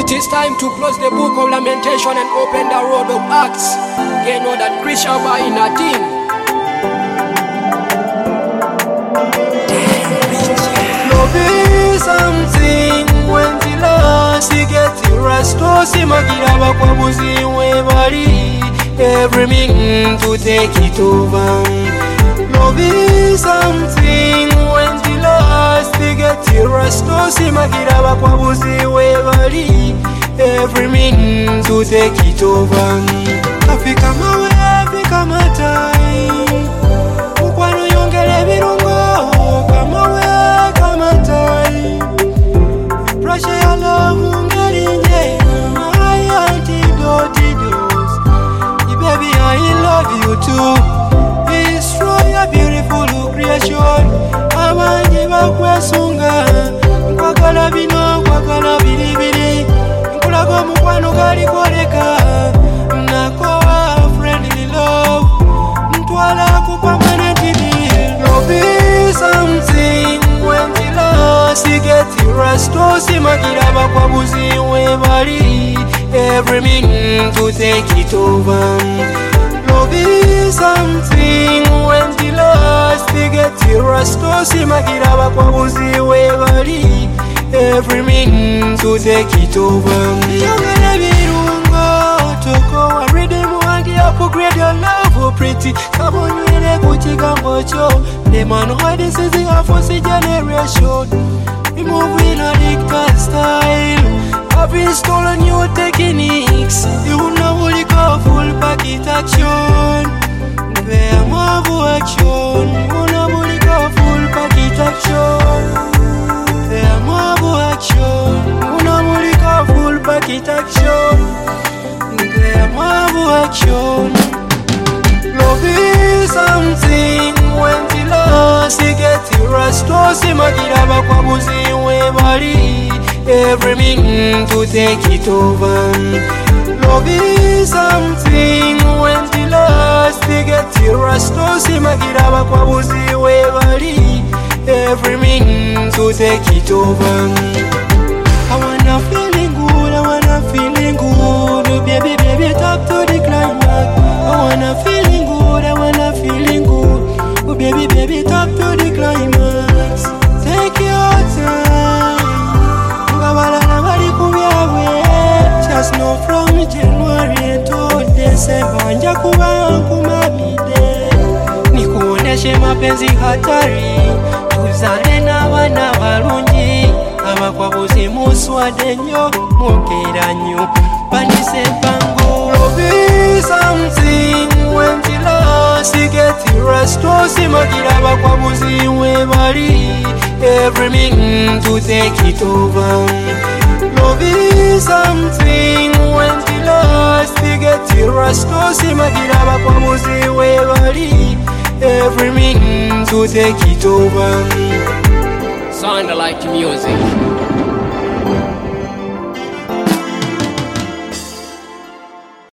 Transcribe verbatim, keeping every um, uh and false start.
It is time to close the book of lamentation and open the road of acts. You know that Christian by in a team. Love is something when the last he gets the rest. Simagira bakwabuzi we bali every minute to take it over. Love is something when the last he gets the rest. Simagira bakwabuzi we bali every minute to take it over. Africa mawe Africa matai ukwano yongere birungo kama we kama tai pressure ya love ungelinye my antidote dose. Baby I love you too. Destroy a beautiful creation. Abandi bakwesunga nkwagala bino nkwagala bilibili nkulaga mukwano gali koleka nakowa friendly love ntwala ku permanent deal. Love is something when the last you get the rest. Simagira bakwabuzi we bali every minute to take it over. Love is something when the last you get the rest. Simagira bakwabuzi we bali every minute to take it over. Yongere birungo toko wa rhythm and upgrade your love for pretty. Kabonwele kuchigambo cho the man who this is the first generation. We move in a dictator style. I've installed new techniques. You know what you call full packet action. There more action. You know what you call full packet action. There more action. You know what you call full packet action. There more action. Love is something when the last you get the rest. Simagira bakwabuzi we bali every minute to take it over. Love is something when the last you get the rest. Simagira bakwabuzi we bali every minute to take it over. I wanna feeling good, I wanna feeling good. Baby, baby, top to the climax. I wanna feeling good, I wanna feeling good. Oh baby, baby, top to the climax. Take your time. Ngabala nabali kubyawe. Just know from January to December nja kuba nkumabide. Nikuoneshe mapenzi hatari. Tuzale n'abana balungi. Abakwabuzi muswade nnyo mukera nnyo bandise bango. Love is something when the last you get the rest. Simagira bakwabuzi we bali every minute to take it over. Love is something when the last you get the rest. Simagira bakwabuzi we bali every minute to take it over. Sound like music.